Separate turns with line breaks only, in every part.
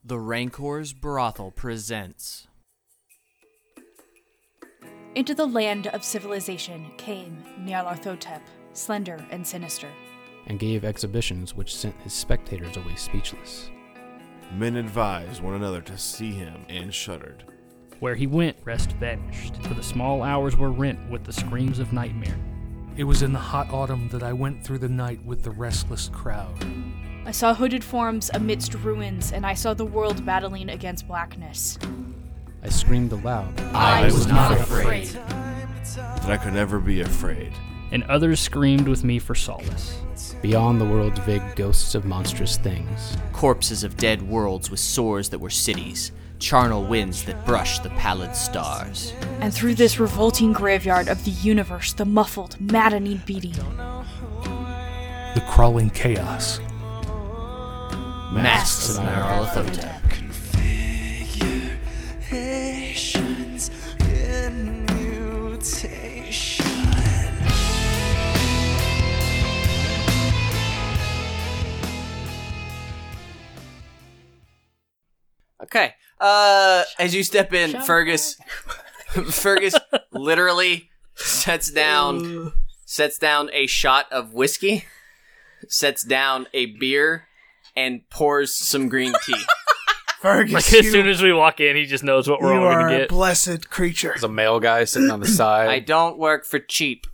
The Rancor's Brothel presents.
Into the land of civilization came Nyarlathotep, slender and sinister,
and gave exhibitions which sent his spectators away speechless.
Men advised one another to see him and shuddered.
Where he went, rest vanished, for the small hours were rent with the screams of nightmare.
It was in the hot autumn that I went through the night with the restless crowd.
I saw hooded forms amidst ruins, and I saw the world battling against blackness.
I screamed aloud.
I was not afraid.
That I could never be afraid.
And others screamed with me for solace.
Beyond the world's vague ghosts of monstrous things.
Corpses of dead worlds with sores that were cities. Charnel winds that brushed the pallid stars.
And through this revolting graveyard of the universe, the muffled, maddening beating.
The crawling chaos.
Masks of Nyarlathotep.
Configurations in mutation.
Okay. As you step in, Fergus literally sets down a shot of whiskey, sets down a beer, and pours some green tea.
Fergus,
Like as soon as we walk in, he just knows what we're all
you are
going to
a
get.
blessed creature.
There's a male guy sitting on the side.
I don't work for cheap.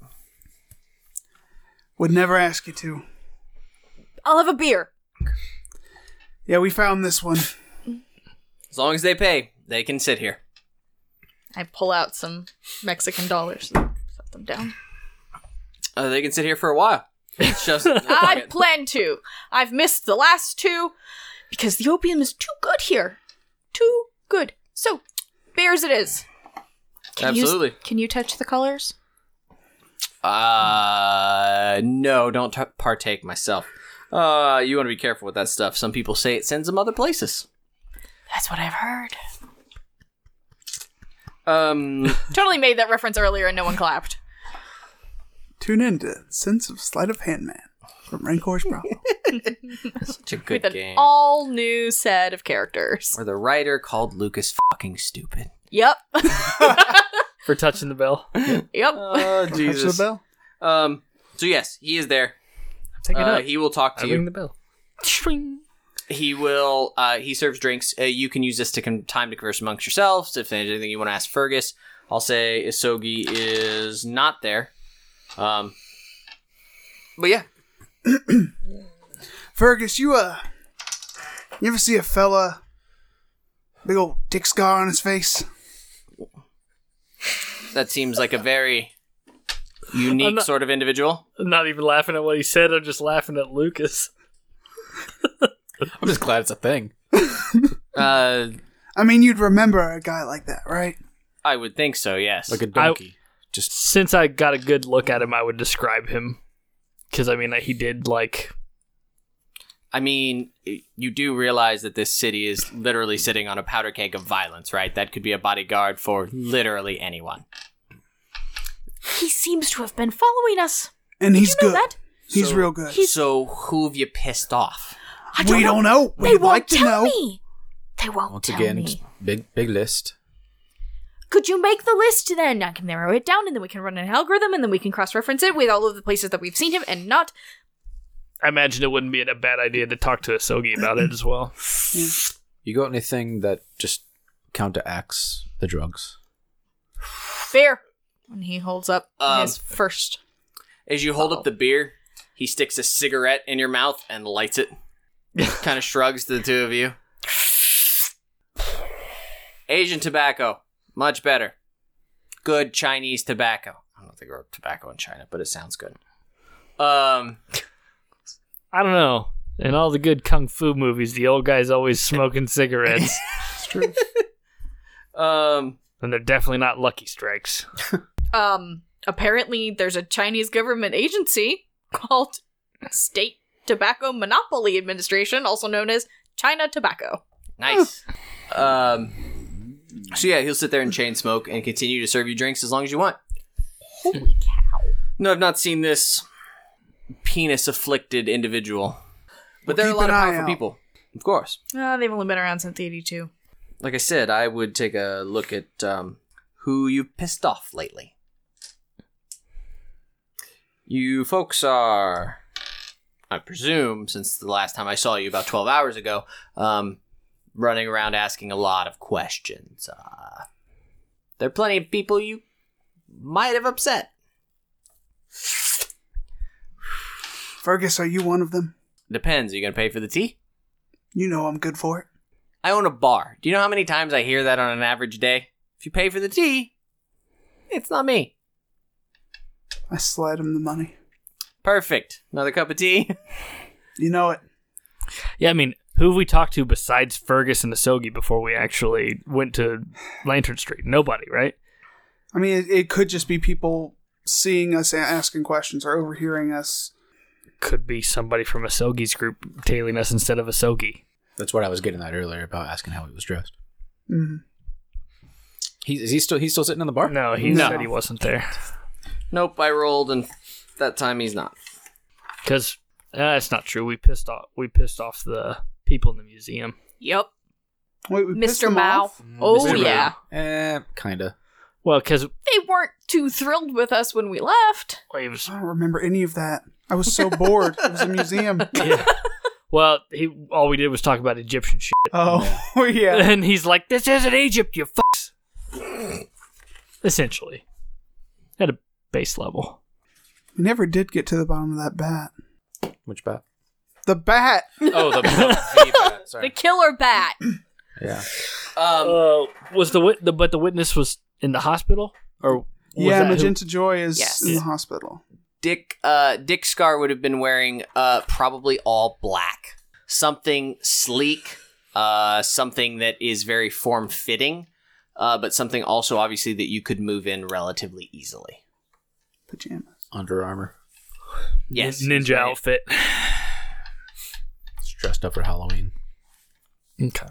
Would never ask you to.
I'll have a beer.
Yeah, we found this one.
As long as they pay, they can sit here.
I pull out some Mexican dollars and set them down.
They can sit here for a while. It's just
I plan to. I've missed the last two because the opium is too good here. Too good. So, bears it is.
Absolutely.
Can you touch the colors?
No, don't partake myself. You want to be careful with that stuff. Some people say it sends them other places.
That's what I've heard.
Totally
made that reference earlier and no one clapped.
Tune in to Sense of Sleight of Hand Man from Rancor's Brothel.
Such a good
With
game.
an all new set of characters.
Or the writer called Lucas fucking stupid.
Yep.
For touching the bell.
Yep.
Oh, Jesus.
Touch the bell.
So yes, he is there.
Take it up.
He will talk to
I
you.
ring the bell. Shring.
He will, he serves drinks. You can use this to time to converse amongst yourselves. If there's anything you want to ask Fergus, I'll say Isogi is not there. But yeah.
Fergus, you ever see a fella, big old dick scar on his face?
That seems like a very unique sort of individual.
I'm not even laughing at what he said. I'm just laughing at Lucas.
I'm just glad it's a thing.
I mean, you'd remember a guy like that, right?
I would think so, yes.
Like a donkey.
Since I got a good look at him, I would describe him. Because, I mean, he did, like...
I mean, you do realize that this city is literally sitting on a powder keg of violence, right? That could be a bodyguard for literally anyone.
He seems to have been following us.
And
Did
he's
you know
good.
that?
He's real good.
So who have you pissed off?
We don't know.
They
We'd
won't
like to
tell
know.
me. They won't
Once
tell
again,
me.
big list.
Could you make the list then? I can narrow it down and then we can run an algorithm and then we can cross-reference it with all of the places that we've seen him and not...
I imagine it wouldn't be a bad idea to talk to Isogi about it as well.
You got anything that just counteracts the drugs?
Fair. And he holds up his first...
As you hold up the beer, he sticks a cigarette in your mouth and lights it. Kind of shrugs to the two of you. Asian tobacco. Much better. Good Chinese tobacco. I don't think they grow tobacco in China, but it sounds good.
I don't know. In all the good kung fu movies, the old guy's always smoking cigarettes.
It's true.
And they're definitely not Lucky Strikes.
Apparently there's a Chinese government agency called State Tobacco Monopoly Administration, also known as China Tobacco.
Nice. So yeah, he'll sit there and chain smoke and continue to serve you drinks as long as you want.
Holy cow.
No, I've not seen this penis-afflicted individual. But
We'll
there are a
keep
lot of
an eye
powerful
out.
people. Of course.
They've only been around since 82.
Like I said, I would take a look at who you've pissed off lately. You folks are, I presume, since the last time I saw you about 12 hours ago, running around asking a lot of questions. There are plenty of people you might have upset.
Fergus, are you one of them?
Depends. Are you going to pay for the tea?
You know I'm good for it.
I own a bar. Do you know how many times I hear that on an average day? If you pay for the tea, it's not me.
I slide him the money.
Perfect. Another cup of tea?
You know it.
Yeah, I mean, who have we talked to besides Fergus and Asogi before we actually went to Lantern Street? Nobody, right?
I mean, it could just be people seeing us asking questions or overhearing us.
Could be somebody from Asogi's group tailing us instead of Asogi.
That's what I was getting at earlier about asking how he was dressed.
Mm-hmm.
He's still sitting in the bar?
No, he said he wasn't there.
Nope, I rolled, and that time he's not.
Because that's not true. We pissed off the people in the museum.
Yep.
Wait, we pissed
Mr.
them
Mao.
off?
Oh,
Mr.
yeah.
Kinda.
Well, because
They weren't too thrilled with us when we left.
I don't remember any of that. I was so bored. It was a museum.
yeah. Well, all we did was talk about Egyptian shit.
Oh, yeah.
And he's like, "This isn't Egypt, you fucks." Essentially, at a base level.
We never did get to the bottom of that bat.
Which bat?
The bat!
Oh, the bat. Sorry.
The killer bat.
Yeah.
Was but the witness was in the hospital, or was
Yeah,
that who-
Magenta Joy is
Yes.
in the hospital.
Dick Scar would have been wearing probably all black. Something sleek, something that is very form-fitting, but something also obviously that you could move in relatively easily.
Pajamas.
Under Armour.
Yes.
ninja outfit.
It's dressed up for Halloween.
Okay.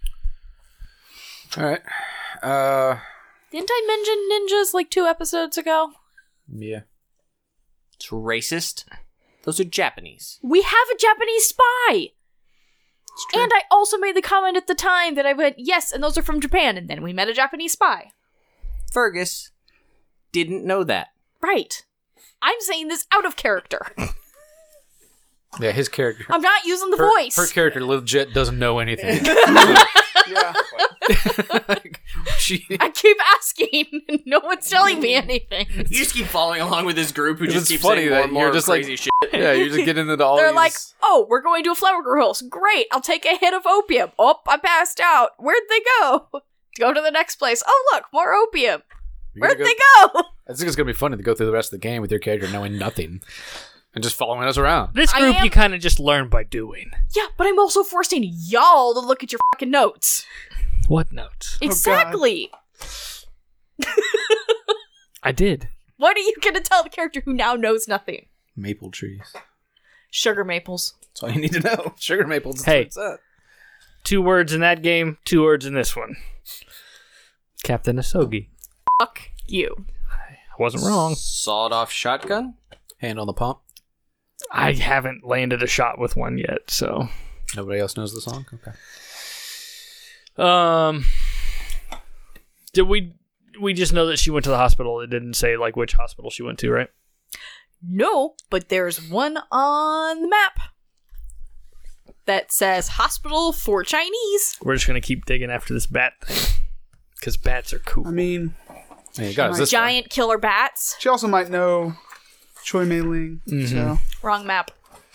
All right.
Didn't I mention ninjas like 2 episodes ago?
Yeah.
It's racist. Those are Japanese.
We have a Japanese spy! And I also made the comment at the time that I went, yes, and those are from Japan, and then we met a Japanese spy.
Fergus didn't know that.
Right. I'm saying this out of character.
Yeah, his character.
I'm not using the
Her
voice.
character legit doesn't know anything.
Yeah.
I keep asking, and no one's telling me anything.
You just keep following along with this group who
It's
just keeps
funny
saying more
that
and more
you're just like-
crazy shit.
Yeah, you're just getting into all
They're
these...
like, oh, we're going to a flower grows. Great, I'll take a hit of opium. Oh, I passed out. Where'd they go? Go to the next place. Oh, look, more opium.
You're gonna
Where'd they go?
I think it's going to be funny to go through the rest of the game with your character knowing nothing and just following us around.
This
I
group
am-
you kind of just learn by doing.
Yeah, but I'm also forcing y'all to look at your fucking notes.
What notes?
Exactly.
I did.
What are you going to tell the character who now knows nothing?
Maple trees.
Sugar maples.
That's all you need to know. Sugar maples.
Hey.
That's what it's
2 words in that game, 2 words in this one. Captain Asogi.
Fuck you.
I wasn't wrong.
Sawed-off shotgun?
at. Hand on the pump.
I haven't landed a shot with one yet, so.
Nobody else knows the song? Okay.
Did we just know that she went to the hospital? It didn't say like which hospital she went to, right?
No, but there's one on the map that says Hospital for Chinese.
We're just gonna keep digging after this bat thing because bats are cool.
I mean,
Hey, you got us this far.
Giant killer bats.
she also might know Choi Mei Ling. So
Wrong map.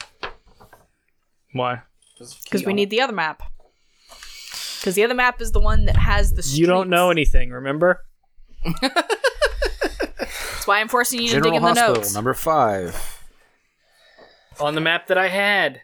Why?
Because we need the other map. Because the other map is the one that has the streets.
You don't know anything, remember?
That's why I'm forcing you to dig
General
in the
Hospital,
notes.
number 5.
On the map that I had.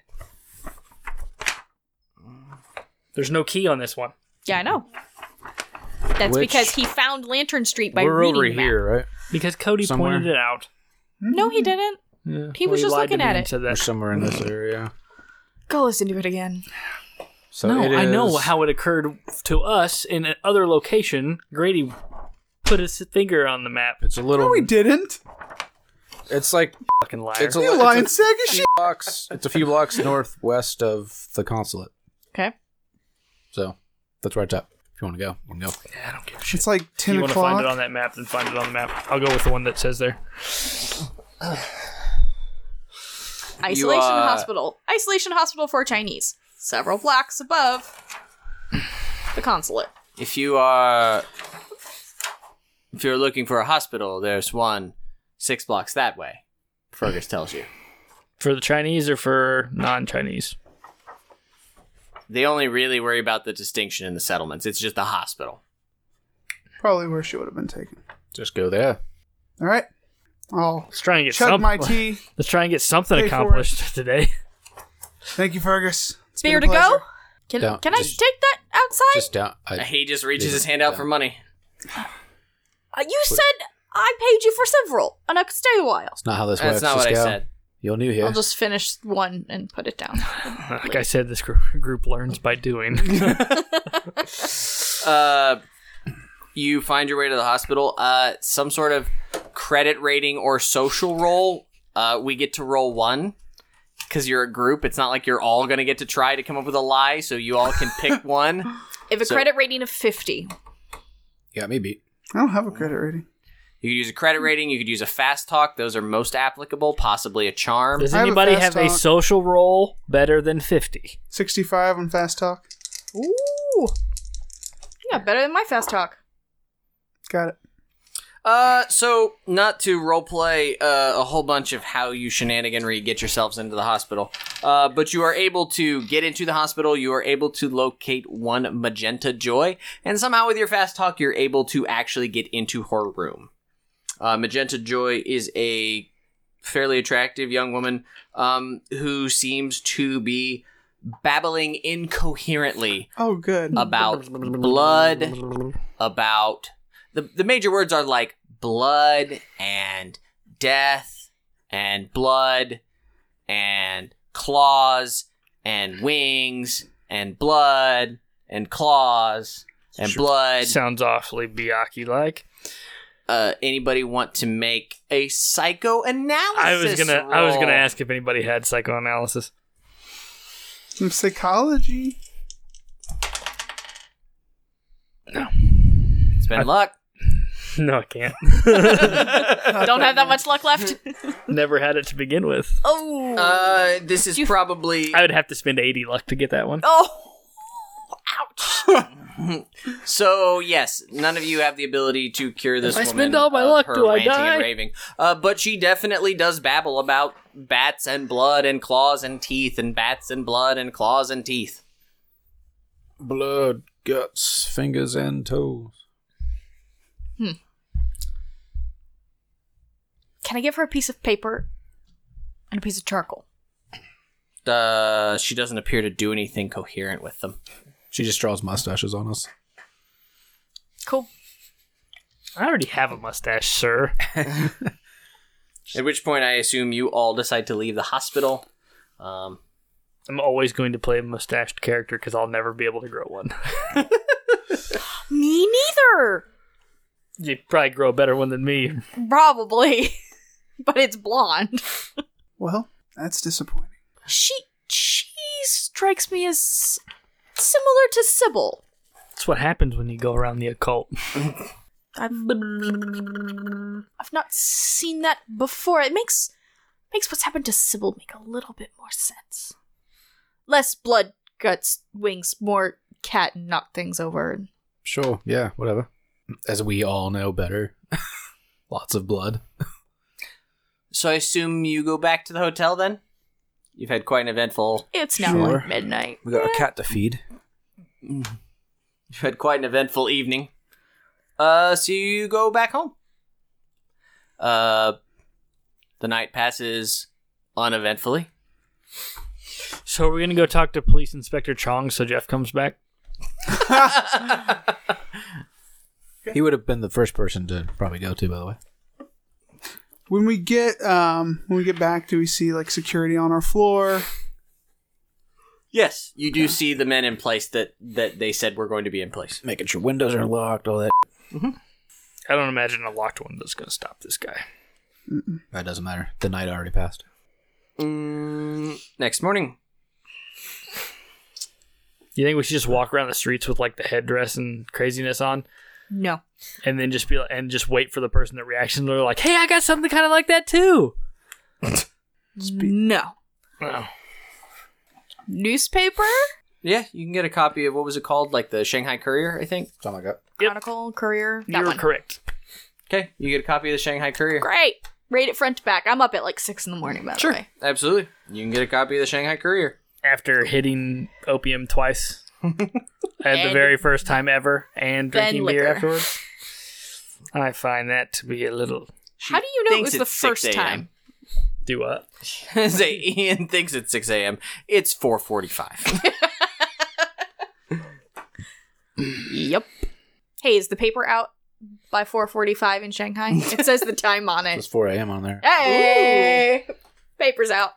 There's no key on this one.
Yeah, I know. That's
Which-
because he found Lantern Street by
We're
reading
over
the map.
here, right?
Because Cody
Somewhere.
pointed it out.
No, he didn't.
Yeah,
He was just
lied to
looking
me
at
and
it.
said
We're
that.
somewhere in this area.
Go listen to it again.
So
No,
it
I know
is-
how it occurred to us in another location. Grady put his finger on the map.
It's a little...
no, we didn't.
It's like...
Fucking liar.
It's a,
You
it's
lying
a
sack of
few
shit.
blocks. It's a few blocks northwest of the consulate.
Okay.
So that's where it's at. If you want to go, you can go.
Yeah, I don't give a shit.
It's like 10
you want to
o'clock.
find it on that map, then find it on the map. I'll go with the one that says there.
Isolation Hospital. Isolation Hospital for Chinese. Several blocks above the consulate.
If you're looking for a hospital, there's one 6 blocks that way. Fergus tells you.
For the Chinese or for non-Chinese?
They only really worry about the distinction in the settlements. It's just a hospital.
Probably where she would have been taken.
Just go there.
All right. I'll
Let's try and get
chug my tea.
Let's try and get something
Pay for
accomplished today.
Thank you, Fergus. It's been
Beer
a
to go?
pleasure.
Can
Don't-
I
just-
take that outside?
Just down.
He just reaches his hand out for money.
You said I paid you for several, and I could stay a while.
It's not how this
That's
works.
not what
Just
I
go.
said.
You're new here.
I'll just finish one and put it down.
Like I said, this group learns by doing.
You find your way to the hospital. Some sort of credit rating or social roll. We get to roll 1 because you're a group. It's not like you're all going to get to try to come up with a lie, so you all can pick one.
If a credit rating of 50.
You got me beat.
I don't have a credit rating.
You could use a credit rating. You could use a fast talk. Those are most applicable. Possibly a charm.
Does
I have a
anybody
fast
have a
talk.
social roll better than 50?
65 on fast talk.
Ooh. Yeah, better than my fast talk.
Got it.
So not to roleplay a whole bunch of how you shenaniganry get yourselves into the hospital, but you are able to get into the hospital. You are able to locate one Magenta Joy, and somehow with your fast talk, you're able to actually get into her room. Magenta Joy is a fairly attractive young woman who seems to be babbling incoherently
Oh, good.
about blood, about... The major words are like blood and death and blood and claws and wings and blood and claws and blood.
Sounds awfully Byakuya-like.
Anybody want to make a psychoanalysis
I was
roll?
gonna ask if anybody had psychoanalysis.
Some psychology.
Spend luck.
No, I can't.
Don't have that much luck left.
Never had it to begin with.
Oh.
This is probably...
I would have to spend 80 luck to get that one.
Oh. Ouch.
So, yes, none of you have the ability to cure this
If I
woman.
spend all my
of
luck,
her
do I
ranting
die?
And raving. But she definitely does babble about bats and blood and claws and teeth and bats and blood and claws and teeth.
Blood, guts, fingers, and toes.
Can I give her a piece of paper and a piece of charcoal?
She doesn't appear to do anything coherent with them.
She just draws mustaches on us.
Cool.
I already have a mustache, sir.
At which point, I assume you all decide to leave the hospital.
I'm always going to play a mustached character because I'll never be able to grow one.
Me neither.
You'd probably grow a better one than me.
Probably. But it's blonde.
Well, that's disappointing.
She strikes me as similar to Sybil.
That's what happens when you go around the occult.
I've not seen that before. It makes what's happened to Sybil make a little bit more sense. Less blood, guts, wings, more cat and knock things over.
Sure, yeah, whatever. As we all know better. Lots of blood.
So I assume you go back to the hotel then? You've had quite an eventful...
It's now
Sure.
like midnight.
We got a cat to feed.
You've had quite an eventful evening. So you go back home. The night passes uneventfully.
So are we going to go talk to Police Inspector Chong so Jeff comes back?
He would have been the first person to probably go to, by the way.
When we get back, do we see like security on our floor?
Yes, you do see the men in place that they said were going to be in place.
Making sure windows are locked, all that.
I don't imagine a locked window is going to stop this guy.
That doesn't matter. The night already passed.
Next morning.
You think we should just walk around the streets with like the headdress and craziness on,
No.
and then just just wait for the person to reaction? They're like, "Hey, I got something kind of like that too."
No.
Oh.
Newspaper?
Yeah, you can get a copy of, what was it called? Like the Shanghai Courier, I think.
Something like that.
Chronicle, Courier. That
You're
one.
correct.
Okay, you get a copy of the Shanghai Courier.
Great. Rate it front to back. I'm up at like 6 in the morning, by the way.
Absolutely. You can get a copy of the Shanghai Courier.
After hitting opium twice at the
And
very first time ever, and
then
drinking beer
liquor.
afterwards, I find that to be a little.
How do you know it
thinks
was the
it's 6
first time?
Do what?
Say Ian thinks it's 6 a.m. It's 4:45.
Yep. Hey, is the paper out by 4:45 in Shanghai? It says the time on
It's
it.
4 a.m. on there.
Hey! Paper's out.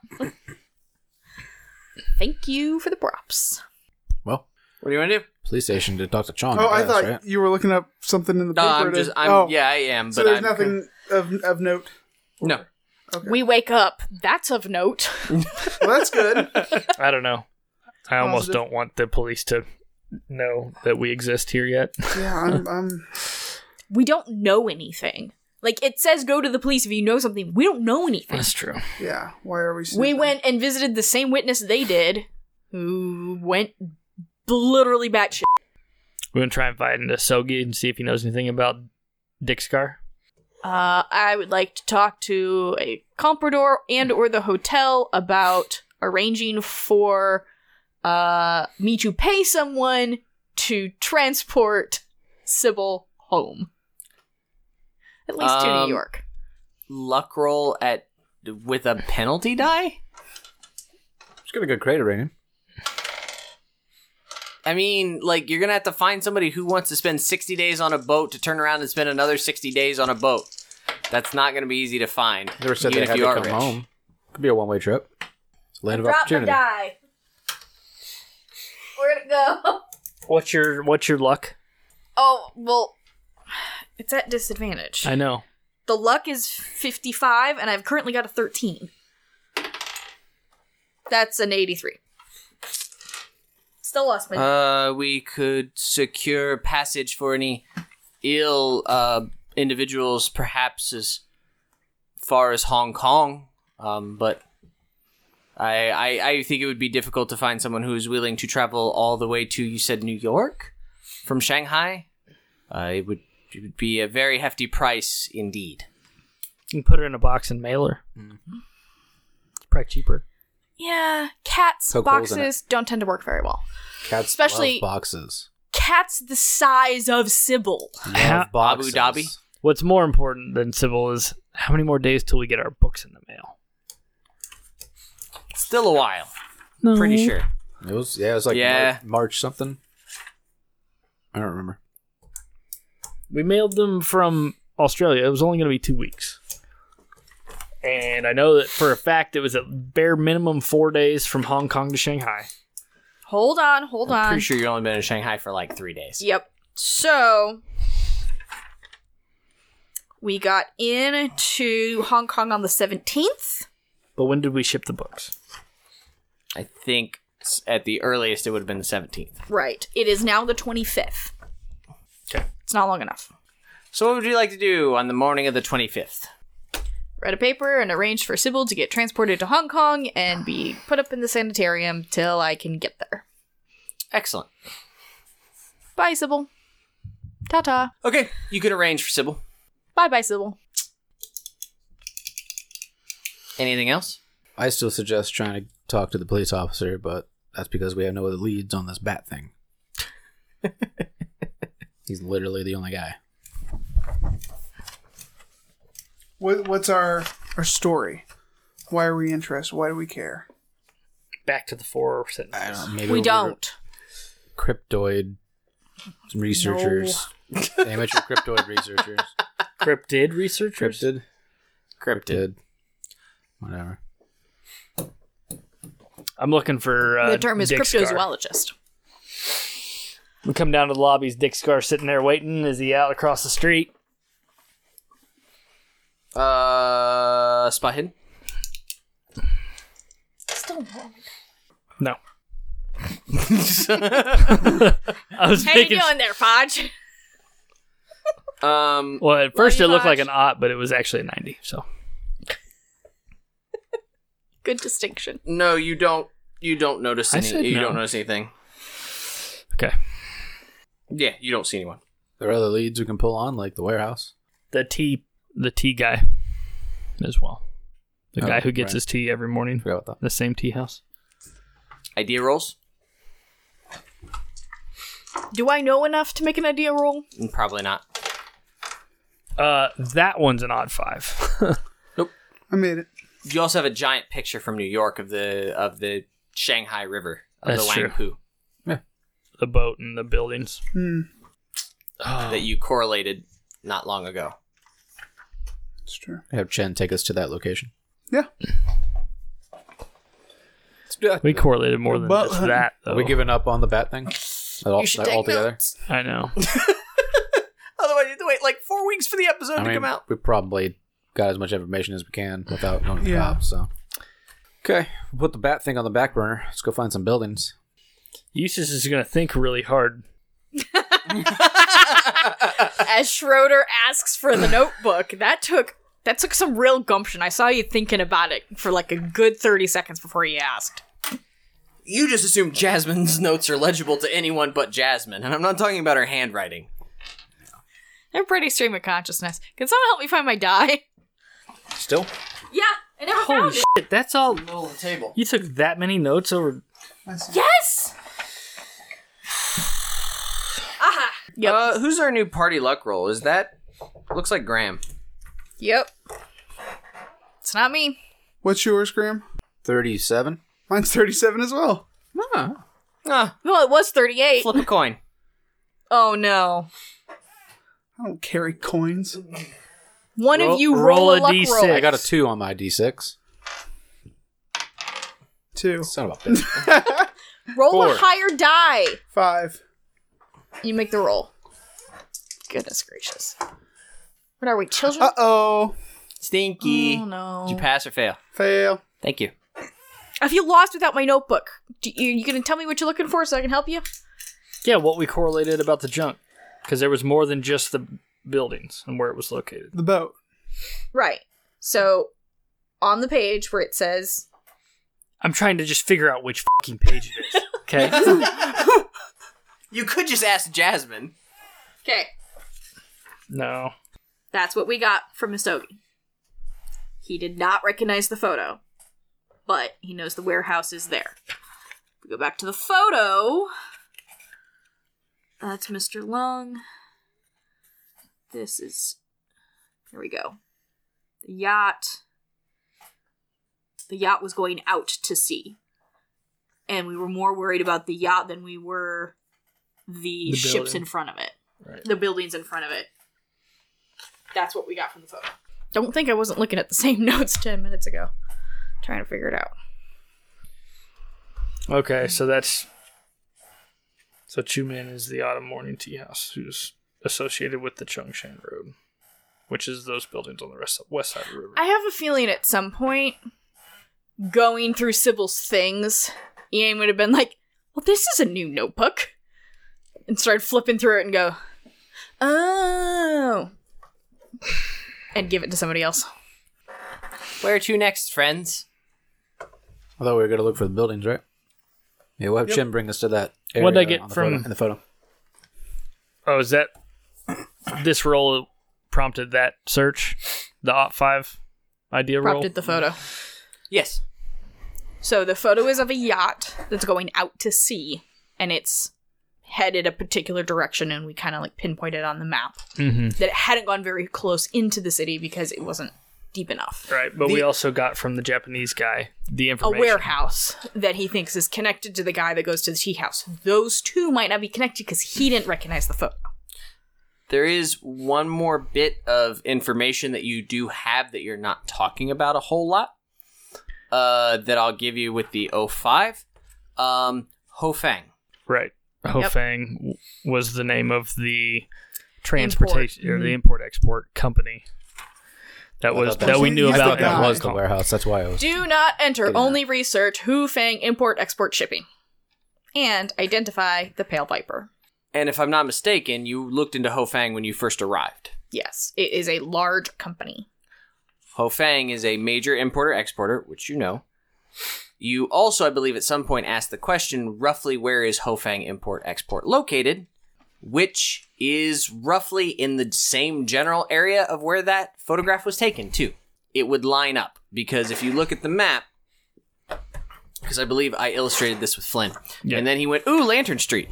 Thank you for the props.
Well,
What do you want to do?
police station to talk to Chong.
Oh, I
guess,
thought
right?
you were looking up something in the paper.
Yeah, I am.
So
but
there's
I'm
nothing of note.
No.
Okay.
We wake up. That's of note.
Well, that's good.
I don't know. I almost
Positive.
don't want the police to know that we exist here yet.
Yeah, I'm
We don't know anything. Like, it says go to the police if you know something. We don't know anything.
That's true.
yeah. Why are we?
We
snooping?
went and visited the same witness they did, who went literally batshit.
We're gonna try and find into Sogi and see if he knows anything about Dick Scar.
I would like to talk to a comprador and or the hotel about arranging for me to pay someone to transport Sybil home. At least to New York.
Luck roll with a penalty die?
It's got a good credit rating.
I mean, like, you're going to have to find somebody who wants to spend 60 days on a boat to turn around and spend another 60 days on a boat. That's not going to be easy to find.
Never said
even
they
if
had
you
to
are
come
rich.
home. Could be a one-way trip. It's a land of opportunity.
die. Where'd it go?
What's your luck?
Oh, well, it's at disadvantage.
I know.
The luck is 55, and I've currently got a 13. That's an 83. Still lost my...
We could secure passage for any ill individuals, perhaps as far as Hong Kong. But I think it would be difficult to find someone who is willing to travel all the way to, you said, New York from Shanghai. It would be a very hefty price indeed.
You can put it in a box and mail her. It's probably cheaper.
Yeah, cats'
Poke holes in
boxes don't tend to work very well.
Cats
Especially-
love boxes.
Cats the size of Sybil.
Love boxes.
Abu Dhabi?
What's more important than Sybil is how many more days till we get our books in the mail?
Still a while.
No.
Pretty sure.
It was like
Yeah.
March something. I don't remember.
We mailed them from Australia. It was only going to be 2 weeks. And I know that for a fact it was at bare minimum 4 days from Hong Kong to Shanghai.
Hold on.
I'm pretty sure you've only been in Shanghai for like 3 days.
Yep. So, we got into Hong Kong on the 17th.
But when did we ship the books?
I think at the earliest it would have been the 17th.
Right. It is now the 25th.
Okay.
It's not long enough.
So what would you like to do on the morning of the 25th?
Read a paper and arranged for Sybil to get transported to Hong Kong and be put up in the sanitarium till I can get there.
Excellent.
Bye, Sybil. Ta-ta.
Okay, you can arrange for Sybil.
Bye-bye, Sybil.
Anything else?
I still suggest trying to talk to the police officer, but that's because we have no other leads on this bat thing. He's literally the only guy.
What's our story? Why are we interested? Why do we care?
Back to the 4
I
sentences.
don't know, maybe
We
over
don't.
Cryptoid researchers. Amateur cryptoid researchers.
Cryptid researchers?
Cryptid. Whatever.
I'm looking for
The term is
Dick Scar.
cryptozoologist.
We come down to the lobbies. Dick Scar sitting there waiting. Is he out across the street?
Spot hidden?
Still wrong.
No. I was
How you
thinking.
doing there, Podge?
Well, at first
you,
it looked like
Podge.
an aught, but it was actually a 90. So
Good distinction.
No, you don't. You don't notice
I
any.
said
You
no.
don't notice anything.
okay.
Yeah, you don't see anyone.
There are other leads we can pull on, like the warehouse.
The tea guy as well. The
Oh,
guy who gets
right.
his tea every morning.
Forgot about that.
The same tea house.
Idea rolls?
Do I know enough to make an idea roll?
Probably not.
That one's an odd 5.
I made it.
You also have a giant picture from New York of the Shanghai River of
That's
the
true.
Langpu
The boat and the buildings.
that you correlated not long ago.
It's true.
Have Chen take us to that location.
Yeah.
Let's do that.
We correlated more than
But-
just that, though.
Are we giving up on the bat thing?
You should take
Altogether?
notes.
I know.
Otherwise, you have to wait like 4 weeks for the episode
I
to
mean,
come out.
we probably got as much information as we can without going to the
Yeah.
cops, so. Okay, we'll put the bat thing on the back burner. Let's go find some buildings.
Eustace is going to think really hard.
As Schroeder asks for the notebook, that took some real gumption. I saw you thinking about it for like a good 30 seconds before you asked.
You just assume Jasmine's notes are legible to anyone but Jasmine, and I'm not talking about her handwriting.
They're pretty stream of consciousness. Can someone help me find my die?
Still?
Yeah, I never
Holy
found it.
shit, that's all.
Middle of the table.
You took that many notes over.
Yes! Aha! Yep.
Who's our new party luck roll? Is that... Looks like Graham.
Yep. It's not me.
What's yours, Graham?
37?
Mine's 37 as well.
Ah,
Well, it was 38.
flip a coin.
Oh no.
I don't carry coins.
One of you
roll
roll
a
a luck
D6.
roll.
I got a 2 on my D6.
2.
Son of a bitch.
Roll
4.
a higher die.
5.
You make the roll. Goodness gracious. What are we, children?
Uh-oh.
Stinky.
Oh no.
Did you pass or fail?
Fail.
Thank you.
I feel lost without my notebook. You gonna tell me what you're looking for so I can help you?
Yeah, what we correlated about the junk. Because there was more than just the buildings and where it was located.
The boat.
Right. So, on the page where it says...
I'm trying to just figure out which fucking page it is. Okay?
You could just ask Jasmine.
Okay.
No.
That's what we got from Misogi. He did not recognize the photo, but he knows the warehouse is there. We go back to the photo. That's Mr. Lung. This is... Here we go. The yacht. The yacht was going out to sea. And we were more worried about the yacht than we were the ships
building.
in front of it.
Right.
The buildings in front of it. That's what we got from the photo. Don't think I wasn't looking at the same notes 10 minutes ago. Trying to figure it out.
Okay, so that's... So Chuman is the Autumn Morning Tea House, who's associated with the Chongshan Road, which is those buildings on the west side of the river.
I have a feeling at some point, going through Sybil's things, Ian would have been like, well, this is a new notebook. And started flipping through it and go, oh. And give it to somebody else.
Where to next, friends?
I thought we were going to look for the buildings, right? Yeah, we'll have Chen bring us to that area.
What'd I get
on the
from-
photo, in the photo?
Oh, is that... This roll prompted that search? The OP5 idea roll?
Prompted the photo.
Yes.
So the photo is of a yacht that's going out to sea, and it's headed a particular direction, and we kind of like pinpointed on the map that it hadn't gone very close into the city because it wasn't deep enough.
Right, but we also got from the Japanese guy the
A
information.
warehouse that he thinks is connected to the guy that goes to the tea house. Those two might not be connected because he didn't recognize the photo.
There is one more bit of information that you do have that you're not talking about a whole lot. That I'll give you with the 05. Ho Fang.
Right. Hofang was the name of the transportation or the import-export company that was that we knew
I
about.
thought
That
Yeah.
was the warehouse. That's why I was.
Do not enter.
Didn't
Only research Hu Fang import export shipping. and identify the Pale Viper.
And if I'm not mistaken, you looked into Hofang when you first arrived.
Yes, it is a large company.
Hofang is a major importer-exporter, which you know. You also, I believe, at some point asked the question, roughly where is Hofang Import-Export located, which is roughly in the same general area of where that photograph was taken, too. It would line up, because if you look at the map, because I believe I illustrated this with Flynn, and then he went, ooh, Lantern Street.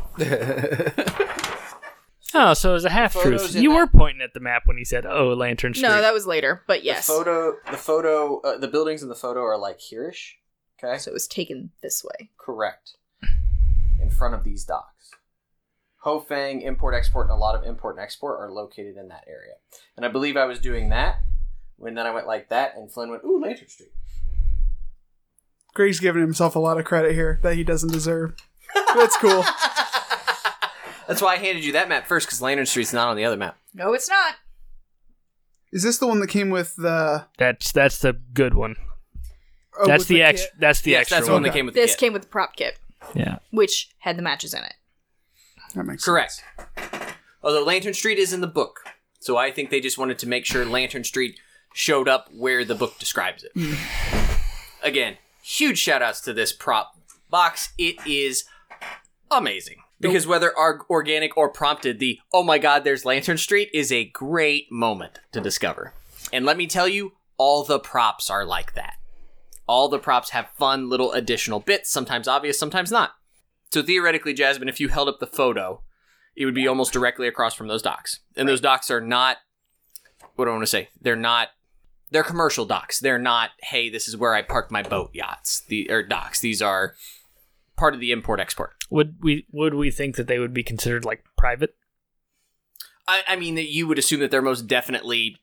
Oh, so it was a half-truth.
photos in
You
that-
were pointing at the map when he said, oh, Lantern Street.
No, that was later, but yes.
The buildings in the photo are like here-ish. Okay.
So it was taken this way.
Correct. In front of these docks. Hofang, import-export, and a lot of import and export are located in that area. And I believe I was doing that, when then I went like that, and Flynn went, ooh, Lantern Street.
Greg's giving himself a lot of credit here that he doesn't deserve. That's cool.
That's why I handed you that map first, because Lantern Street's not on the other map.
No, it's not.
Is this the one that came with the...
That's the good one.
Oh,
That's
with
the
kit?
extra. That's the
Yes,
extra
that's the one
one.
that came with the
This
kit.
came with the prop kit,
Yeah.
which had the matches in it.
That makes
Correct.
sense.
Although Lantern Street is in the book. So I think they just wanted to make sure Lantern Street showed up where the book describes it. Again, huge shout outs to this prop box. It is amazing. Because whether organic or prompted, the oh my god, there's Lantern Street is a great moment to discover. And let me tell you, all the props are like that. All the props have fun little additional bits, sometimes obvious, sometimes not. So theoretically, Jasmine, if you held up the photo, it would be almost directly across from those docks. And those docks are not, what do I want to say? They're commercial docks. They're not, hey, this is where I park my boat yachts, or docks. These are part of the import-export.
Would we think that they would be considered like private?
I mean, that you would assume that they're most definitely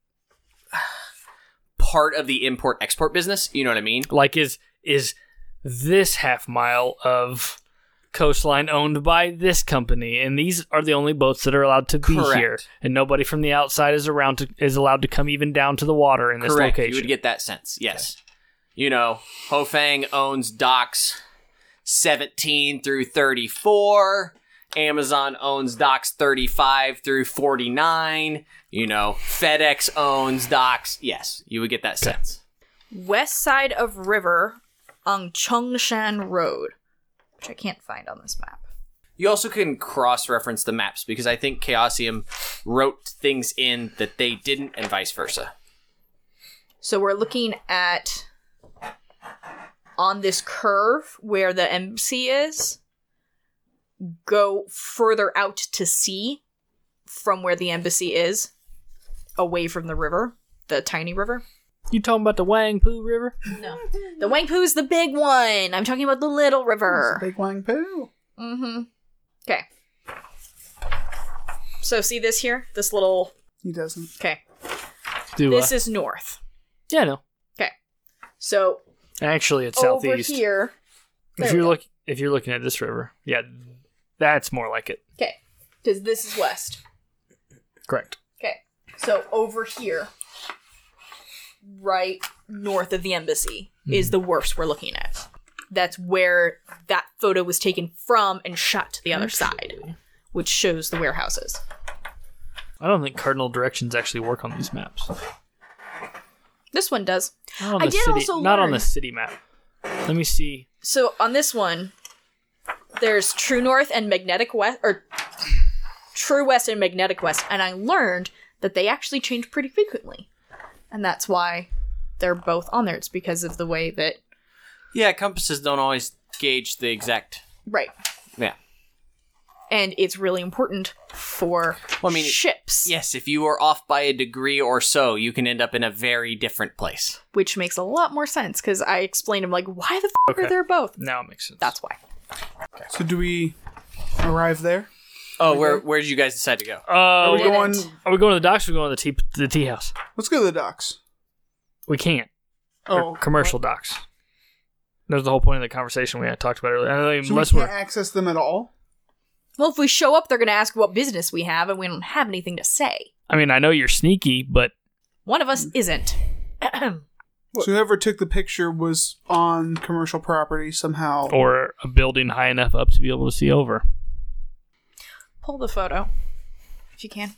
part of the import-export business. You know what I mean?
Like, is this half mile of coastline owned by this company, and these are the only boats that are allowed to be
Correct.
here, and nobody from the outside is allowed to come even down to the water in this
Correct.
location?
You would get that sense. Yes. Okay. You know, Hofang owns docks 17 through 34. Amazon owns docks 35 through 49. You know, FedEx owns docks. Yes, you would get that sense.
West side of river on Chongshan Road, which I can't find on this map.
You also can cross-reference the maps, because I think Chaosium wrote things in that they didn't, and vice versa.
So we're looking at on this curve where the embassy is, go further out to sea from where the embassy is, away from the river, the tiny river.
You talking about the Wang Pu River?
No. The Wangpu's the big one. I'm talking about the little river.
Big Wangpu.
Mm-hmm. Okay. So see this here? This little...
He doesn't.
Okay.
This
is north.
Yeah, no.
Okay. So...
Actually, it's
over
southeast.
here...
If you're looking at this river, yeah, that's more like it.
Okay. Because this is west.
Correct.
Okay. So over here, right north of the embassy, is the worst we're looking at. That's where that photo was taken from and shot to the other side, which shows the warehouses.
I don't think cardinal directions actually work on these maps.
This one does.
Not on
I
the
did
city,
also
not on
learn-
the city map. Let me see.
So on this one, there's True North and Magnetic West, or True West and Magnetic West, and I learned that they actually change pretty frequently. And that's why they're both on there. It's because of the way that...
Yeah, compasses don't always gauge the exact...
Right.
Yeah.
And it's really important for ships.
Yes, if you are off by a degree or so, you can end up in a very different place.
Which makes a lot more sense, because I explained to him, like, why the f*** are there both?
Now it makes sense.
That's why.
Okay.
So do we arrive there?
Oh, where did you guys decide to go?
Are we going
to the docks or are we going to the tea house?
Let's go to the docks.
We can't.
Oh.
They're commercial docks. That was the whole point of the conversation we had talked about earlier. I mean,
So we can't access them at all?
Well, if we show up, they're going to ask what business we have, and we don't have anything to say.
I mean, I know you're sneaky, but...
One of us isn't.
So whoever took the picture was on commercial property somehow.
Or a building high enough up to be able to see over.
Pull the photo, if you can.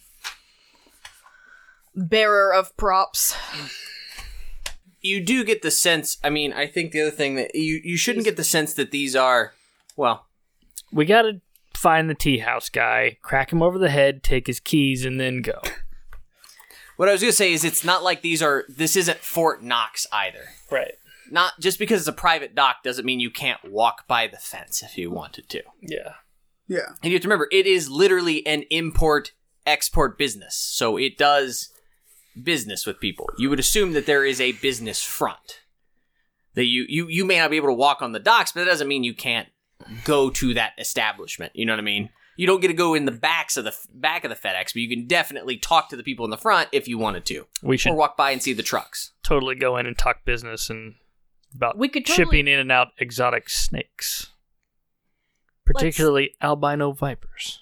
Bearer of props.
You do get the sense, I mean, I think the other thing that you shouldn't get the sense that these are, well,
We gotta find the tea house guy, crack him over the head, take his keys, and then go.
what I was going to say is it's not like this isn't Fort Knox either.
Right.
Not just because it's a private dock doesn't mean you can't walk by the fence if you wanted to.
Yeah.
Yeah.
And you have to remember, it is literally an import-export business, so it does business with people. You would assume that there is a business front. That you may not be able to walk on the docks, but that doesn't mean you can't go to that establishment. You know what I mean? You don't get to go in the back of the FedEx, but you can definitely talk to the people in the front if you wanted to.
We should
Or walk by and see the trucks.
totally go in and talk business and about
We could totally-
shipping in and out exotic snakes. Particularly albino vipers.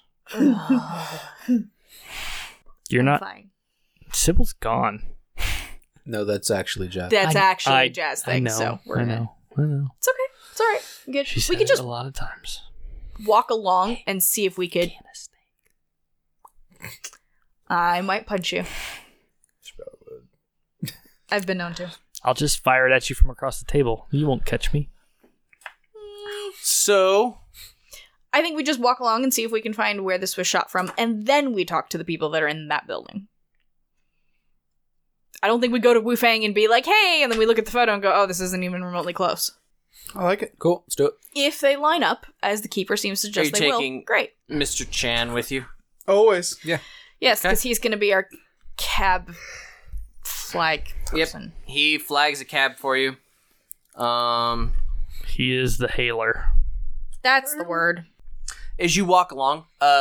You're not...
Fine.
Sybil's gone.
No, that's actually Jazz.
That's actually
I-
a Jazz thing,
I know,
so we're
I
gonna...
know. I know.
It's okay. It's all right. Good.
She said
We could just
it a lot of times.
walk along and see if we could... I might punch you. I've been known to.
I'll just fire it at you from across the table. You won't catch me.
So,
I think we just walk along and see if we can find where this was shot from, and then we talk to the people that are in that building. I don't think we go to Wufang and be like, hey, and then we look at the photo and go, oh, this isn't even remotely close.
I like it.
Cool, let's do it.
If they line up, as the keeper seems to suggest
Are you
they will,
taking-
great.
Mr. Chan with you?
Always.
Yeah.
Yes,
Okay.
because he's going to be our cab flag person.
He flags a cab for you.
He is the hailer.
That's the word.
As you walk along,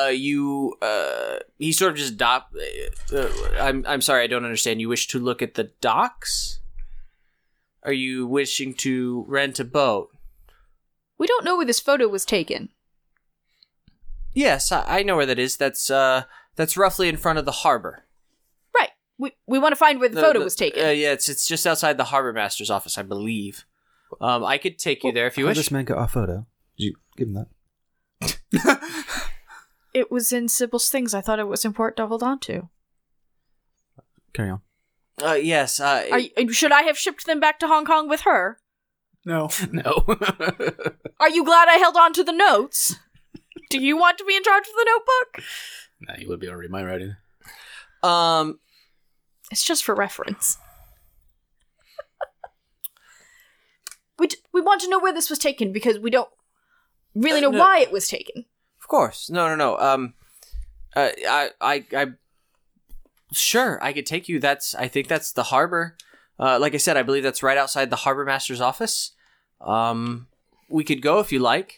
he sort of just I'm sorry, I don't understand. You wish to look at the docks? Are you wishing to rent a boat?
We don't know where this photo was taken.
Yes, I know where that is. That's roughly in front of the harbor.
Right. We want to find where the photo was taken.
Yeah, it's just outside the harbor master's office, I believe. I could take you there if you
How
wish.
this man got our photo? Did you give him that?
It was in Sybil's things. I thought it was important to hold on to.
Carry on.
Yes.
Should I have shipped them back to Hong Kong with her?
No.
No.
Are you glad I held on to the notes? Do you want to be in charge of the notebook?
Nah, you would be already my writing.
It's just for reference. We want to know where this was taken because we don't really know
No.
why it was taken.
Of course. No. I sure, I could take you. I think that's the harbor. Like I said, I believe that's right outside the harbor master's office. We could go if you like.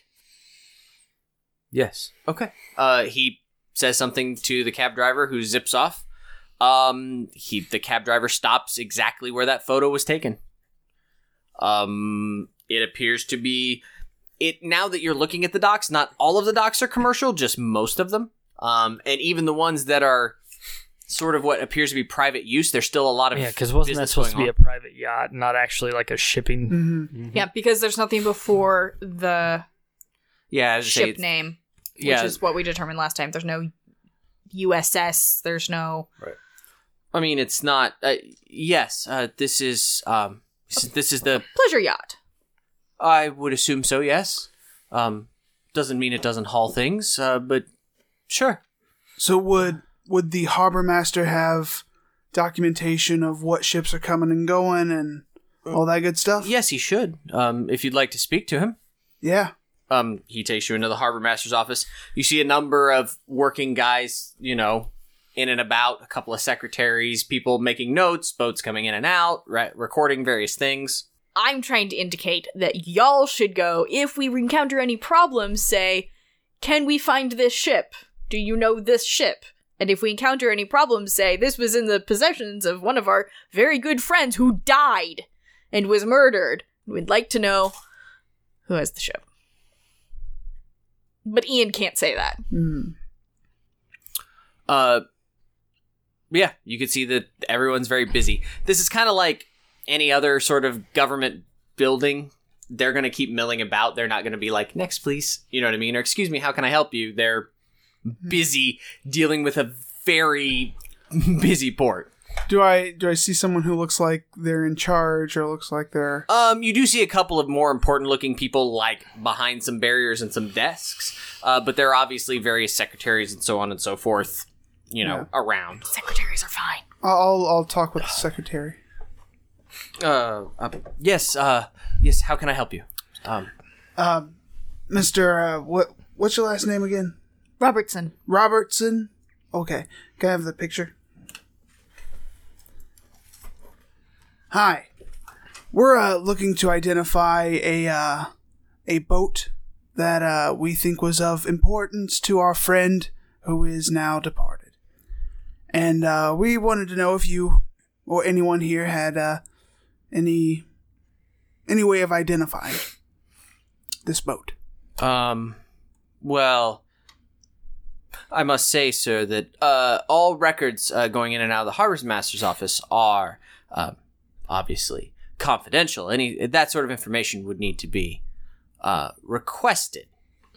Yes.
Okay. He says something to the cab driver who zips off. The cab driver stops exactly where that photo was taken. It appears to be now that you're looking at the docks, not all of the docks are commercial, just most of them. And even the ones that are sort of what appears to be private use, there's still a lot of
Because wasn't that
business
supposed to
going
be
on.
a private yacht, not actually like a shipping?
Mm-hmm.
Yeah, because there's nothing before the
Yeah, I was just saying,
ship name,
yeah.
which is what we determined last time. There's no USS. There's no...
I mean, it's not. Yes, this is the.
Pleasure yacht.
I would assume so. Yes. Doesn't mean it doesn't haul things, but sure.
So would the harbor master have documentation of what ships are coming and going and all that good stuff?
Yes, he should. If you'd like to speak to him.
Yeah.
He takes you into the harbor master's office. You see a number of working guys, in and about, a couple of secretaries, people making notes, boats coming in and out, recording various things.
I'm trying to indicate that y'all should go, if we encounter any problems, say, can we find this ship? Do you know this ship? And if we encounter any problems, say, this was in the possessions of one of our very good friends who died and was murdered. We'd like to know who has the ship. But Ian can't say that.
Yeah, you can see that everyone's very busy. This is kind of like any other sort of government building, they're going to keep milling about. They're not going to be like, next, please. You know what I mean? Or, excuse me, how can I help you? They're busy dealing with a very busy port.
Do I see someone who looks like they're in charge or looks like they're...
You do see a couple of more important looking people like behind some barriers and some desks. But there are obviously various secretaries and so on and so forth, around.
Secretaries are fine.
I'll talk with the secretary.
Yes, how can I help you?
Mr. What's your last name again?
Robertson.
Robertson? Okay. Can I have the picture? Hi. We're looking to identify a boat that we think was of importance to our friend who is now departed. And we wanted to know if you or anyone here had any way of identifying this boat.
Well, I must say, sir, that all records going in and out of the Harbor's Master's office are obviously confidential. That sort of information would need to be requested.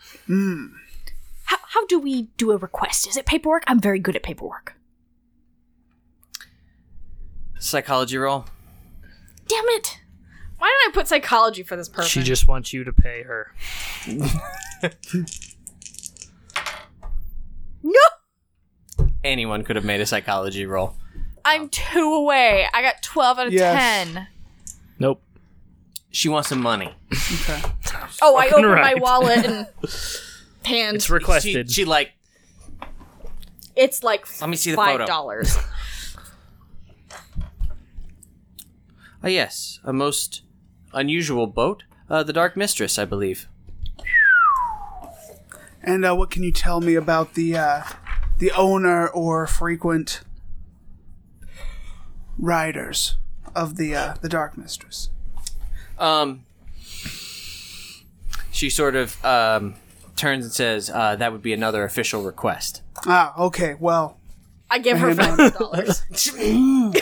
How do we do a request? Is it paperwork? I'm very good at paperwork.
Psychology roll.
Damn it! Why did I put psychology for this person?
She just wants you to pay her.
No!
Anyone could have made a psychology roll.
I'm 2 away. I got 12 out of 10.
Nope.
She wants some money.
Okay.
Oh, I opened
right.
my wallet and hand.
It's requested.
She like...
It's like
Let me see the
$5.
photo. Yes, a most unusual boat. The Dark Mistress, I believe.
And what can you tell me about the owner or frequent riders of the Dark Mistress?
She sort of turns and says, that would be another official request.
Ah, okay, well...
I give her $5.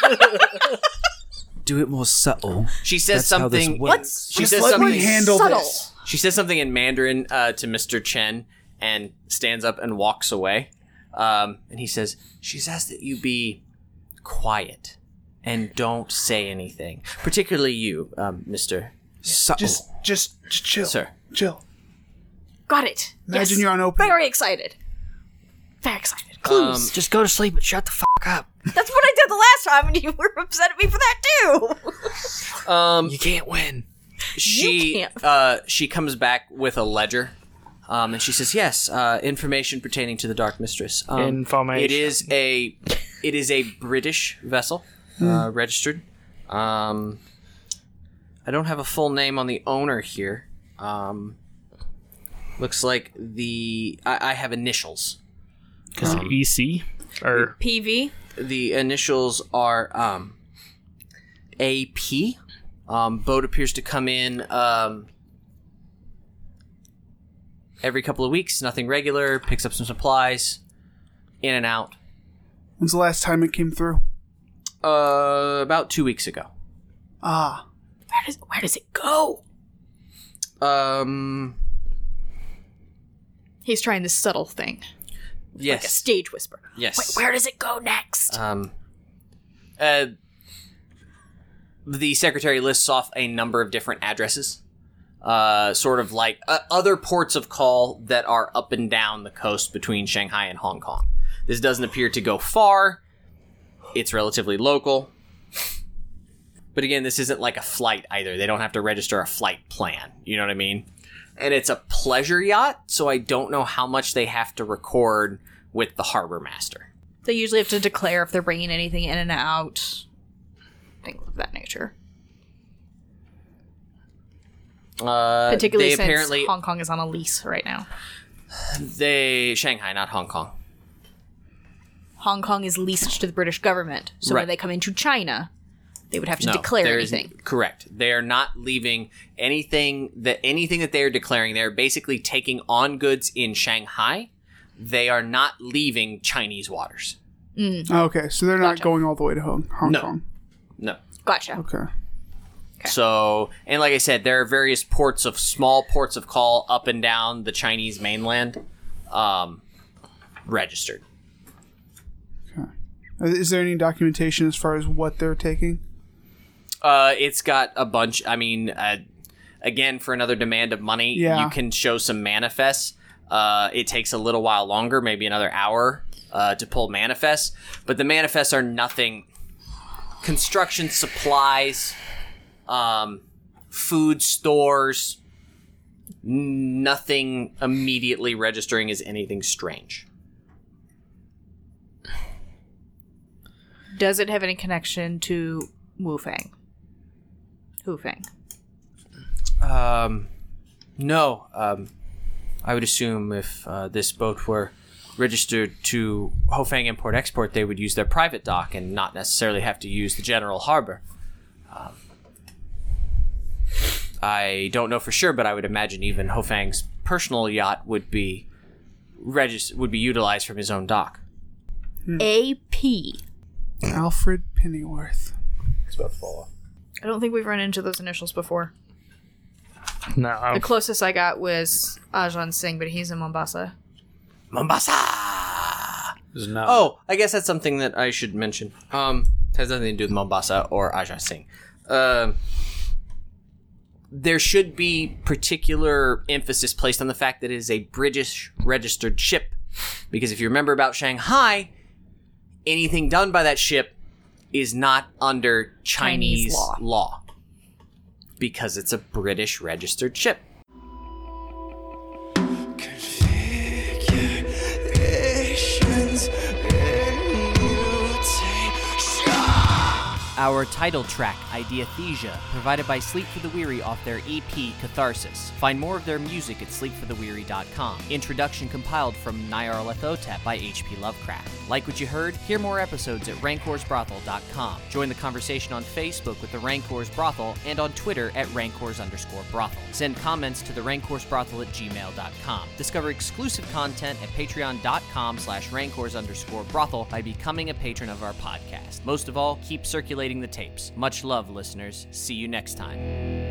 Do it more subtle.
She says
That's how this
something...
works.
She says
Let
something...
me handle
subtle.
this.
She says something in Mandarin to Mr. Chen and stands up and walks away. And he says, she's asked that you be quiet and don't say anything. Particularly you, Mr.
Subtle.
Just chill.
Sir.
Chill.
Got it.
Imagine
Yes.
you're on open.
Very excited. Very excited. Clues.
Just go to sleep and shut the fuck up.
That's what I did the last time, and you were upset at me for that too.
You can't win.
She
can't.
she comes back with a ledger, and she says, "Yes, information pertaining to the Dark Mistress.
Information.
It is a British vessel, registered. I don't have a full name on the owner here. Looks like I have initials.
Because EC or
PV.
The initials are AP. Boat appears to come in every couple of weeks. Nothing regular. Picks up some supplies. In and out.
When's the last time it came through?
About 2 weeks ago.
Ah.
Where does it go? He's trying this subtle thing.
Yes.
Like a stage whisper.
Yes.
Where does it go next?
The secretary lists off a number of different addresses. Sort of like other ports of call that are up and down the coast between Shanghai and Hong Kong. This doesn't appear to go far. It's relatively local. But again, this isn't like a flight either. They don't have to register a flight plan. You know what I mean? And it's a pleasure yacht, so I don't know how much they have to record with the harbor master.
They usually have to declare if they're bringing anything in and out. Things of that nature. Particularly since
apparently,
Hong Kong is on a lease right now.
Shanghai, not Hong Kong.
Hong Kong is leased to the British government. So
Right.
when they come into China, they would have to
No,
declare
there is-
anything.
Correct. They are not leaving anything that they are declaring. They're basically taking on goods in Shanghai. They are not leaving Chinese waters.
Okay, so they're not going all the way to Hong
No.
Kong.
No.
Gotcha.
Okay.
So, and like I said, there are various small ports of call up and down the Chinese mainland, registered.
Okay. Is there any documentation as far as what they're taking?
It's got a bunch. I mean, again, for another demand of money, you can show some manifests. It takes a little while longer, maybe another hour, to pull manifests. But the manifests are nothing. Construction supplies, food stores, nothing immediately registering as anything strange.
Does it have any connection to Hufeng?
No. I would assume if this boat were registered to Hofeng Import-Export, they would use their private dock and not necessarily have to use the general harbor. I don't know for sure, but I would imagine even Hofeng's personal yacht would be utilized from his own dock.
AP.
Alfred Pennyworth.
It's about to fall off.
I don't think we've run into those initials before.
No.
The closest I got was Ajahn Singh, but he's in Mombasa.
Mombasa!
No.
Oh, I guess that's something that I should mention. Has nothing to do with Mombasa or Ajahn Singh. There should be particular emphasis placed on the fact that it is a British registered ship. Because if you remember about Shanghai, anything done by that ship is not under Chinese law. Because it's a British registered ship.
Configurations in mutation.
Our title track, Ideathesia, provided by Sleep for the Weary off their EP, Catharsis. Find more of their music at sleepfortheweary.com. Introduction compiled from Nyarlathotep by H.P. Lovecraft. Like what you heard? Hear more episodes at rancorsbrothel.com. Join the conversation on Facebook with the Rancors Brothel and on Twitter at rancors_brothel. Send comments to the rancorsbrothel at gmail.com. Discover exclusive content at patreon.com/rancors_brothel by becoming a patron of our podcast. Most of all, keep circulating the tapes. Much love, listeners. See you next time.